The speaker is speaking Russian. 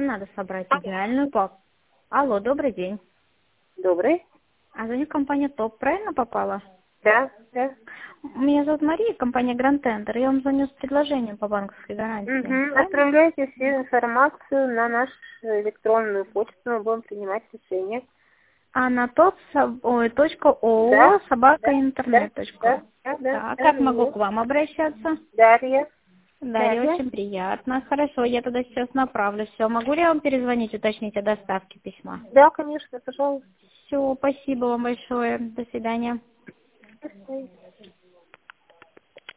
Надо собрать идеальную папку. Алло, добрый день. Добрый. А звонит компания ТОП, правильно попала? Да, да. Меня зовут Мария, компания Гранд Тендер. Я вам звоню с предложением по банковской гарантии. Угу. Правильно? Отправляйте всю информацию на нашу электронную почту, мы будем принимать решение. А на top.oo Да, да, да, собака.интернет.ру. да, да, Так, да, как могу есть. к вам обращаться? Дарья. Дарья, Дарья. очень приятно. Хорошо, я тогда сейчас направлю. Все, могу ли я вам перезвонить, уточнить о доставке письма? Да, конечно, пожалуйста. Все, спасибо вам большое. До свидания. До свидания.